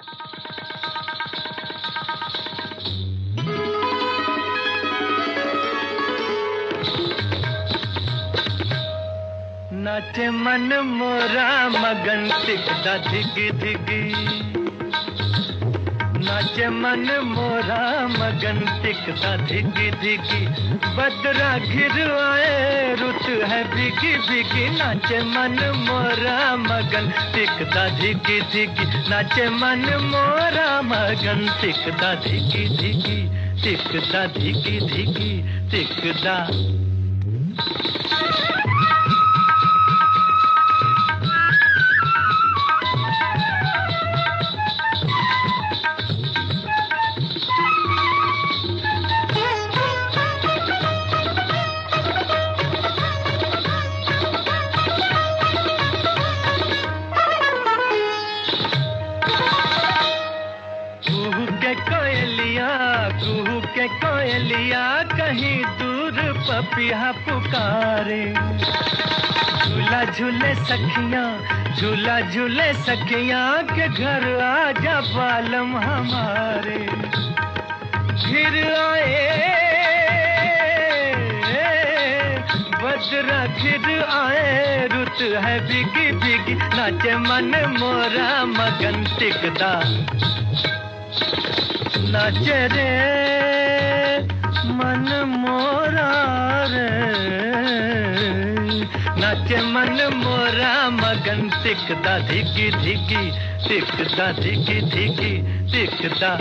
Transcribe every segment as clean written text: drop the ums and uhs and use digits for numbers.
नाचे मन मोरा मगन टिकदा धिगी धिगी, नाचे मन मोरा मगन टिकदा धिगी धिगी, बदरा घिर आए रुत है भीगी भीगी, नाचे मन मोरा मगन टिकदा धिगी धिगी, नाचे मन मोरा मगन टिकदा धिगी धिगी, टिकदा धिगी धिगी टिकदा। कुहू के कोयलिया कहीं दूर पपिया पुकारे, झूला झूले सखियां, झूला झूले सखियां के घर आजा बालम हमारे, घिर आए बदरा घिर आए रुत है भीगी भीगी, नाचे मन मोरा मगन टिकदा, नाचे रे मन मोरा रे, नाचे मन मोरा मगन टिकदा धिगी धिगी, टिकदा धिगी धिगी टिकदा।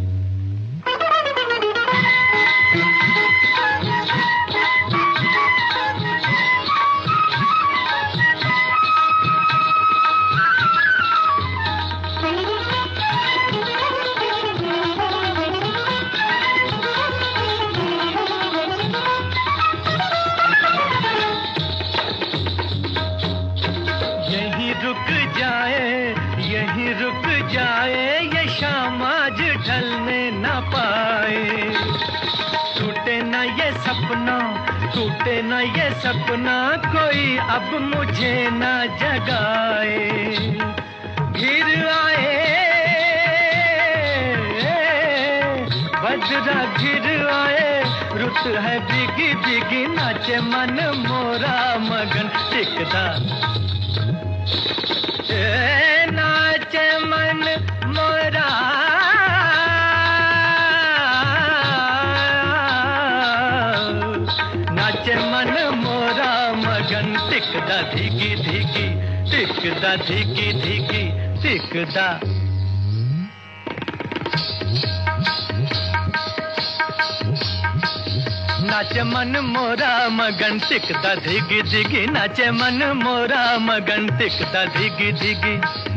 यहीं रुक जाए ये शाम आज ढलने न पाए, टूटे न ये सपना, टूटे न ये सपना, कोई अब मुझे न जगाए, घिर आए बजरा घिर आए रुत है भीगी भीगी, नाचे मन मोरा मगन टिकदा, नाचे मन मोरा नाचे मन मोरा मगन टिकदा धिगी धिगी, टिकदा धिगी धिगी टिकदा। नाचे मन मोरा मगन टिकदा धिगी धिगी, नाचे मन मोरा मगन टिकदा धिगी धिगी।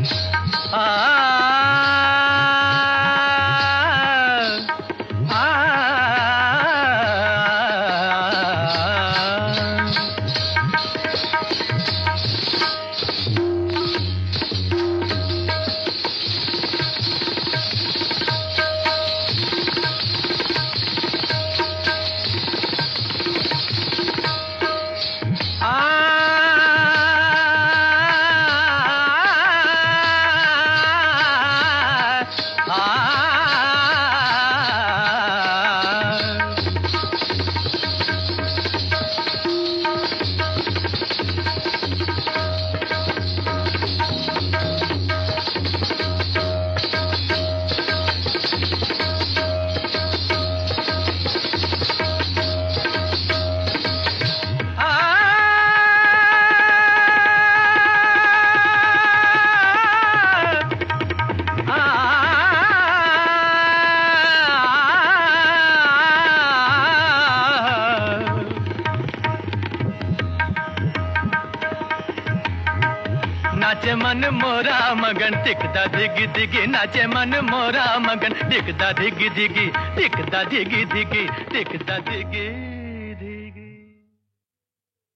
नाचे मन मोरा मगन टिकदा धिगी धिगी, नाचे मन मोरा मगन टिकदा धिगी धिगी, टिकदा धिगी धिगी, टिकदा धिगी।